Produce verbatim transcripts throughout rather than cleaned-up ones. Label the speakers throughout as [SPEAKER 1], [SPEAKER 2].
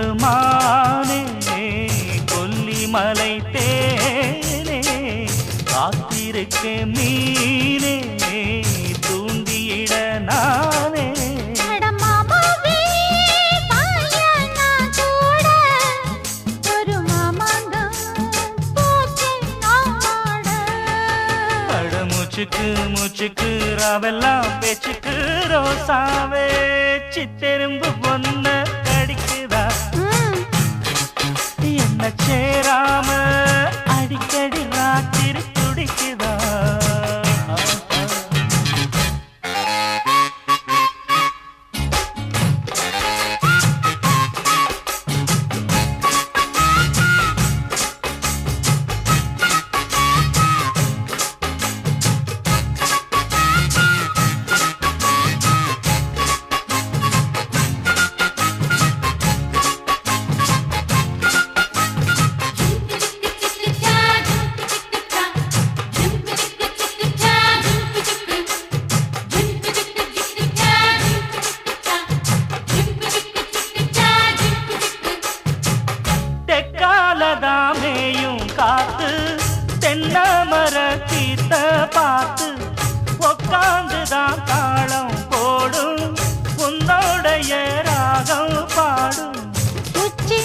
[SPEAKER 1] மானே கொல்லிமலை தேனே காத்திருக்க மீனே தூண்டியிட நானே மூச்சுக்கு மூச்சுக்கு ராவெல்லாம் பேச்சுக்கு ரோசாவே சித்தெரும்பு பொண்ண கடிக்குதா என்ன சேராம அடிக்கடி ராத்திரி துடிக்குதா மேயும் காத்து தென்னமர தீத்த பார்த்து உக்காந்துதான் தாளம் போடும் உன்னோடைய ராகம் பாடும்
[SPEAKER 2] உச்சி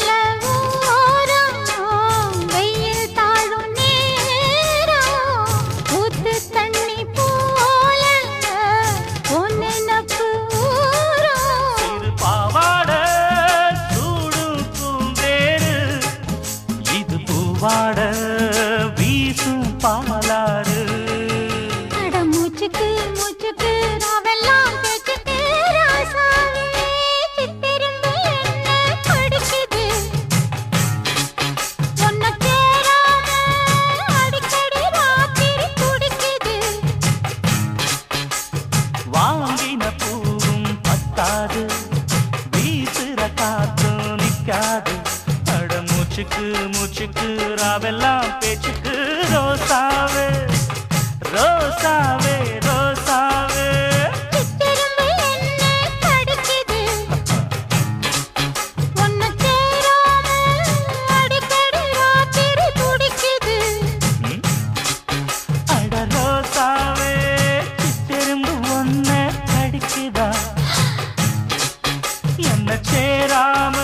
[SPEAKER 2] வெயில் தாழும் நேரம் ஊத்து தண்ணி போல ஒன்னப்பு
[SPEAKER 1] இது பாவாட சூடும் பூந்தேரு இது பூவாட வீசும் பாலாறு
[SPEAKER 2] அட மூச்சுக்கு மூச்சுக்கு ராவெல்லாம் பேச்சுக்கு ராசாவே சித்திரும்பு என்ன படிக்குது ஒன்ன சேராம அடிக்கடி ராத்திரி துடிக்குது
[SPEAKER 1] வாங்கின பூவும் பத்தாது வீசுற காத்தும் நிக்காது அட மூச்சுக்கு மூச்சுக்கு ராவெல்லாம் பேச்சுக்கு ரோசாவே ரோசாவே ரோசாவே
[SPEAKER 2] சித்திரும்பு என்ன படிக்குது ஒன்ன சேராம அடிக்கடி ராத்திரி துடிக்குது
[SPEAKER 1] அட ரோசாவே சித்தெரும்பு ஒன்ன கடிக்குதா என்ன சேராம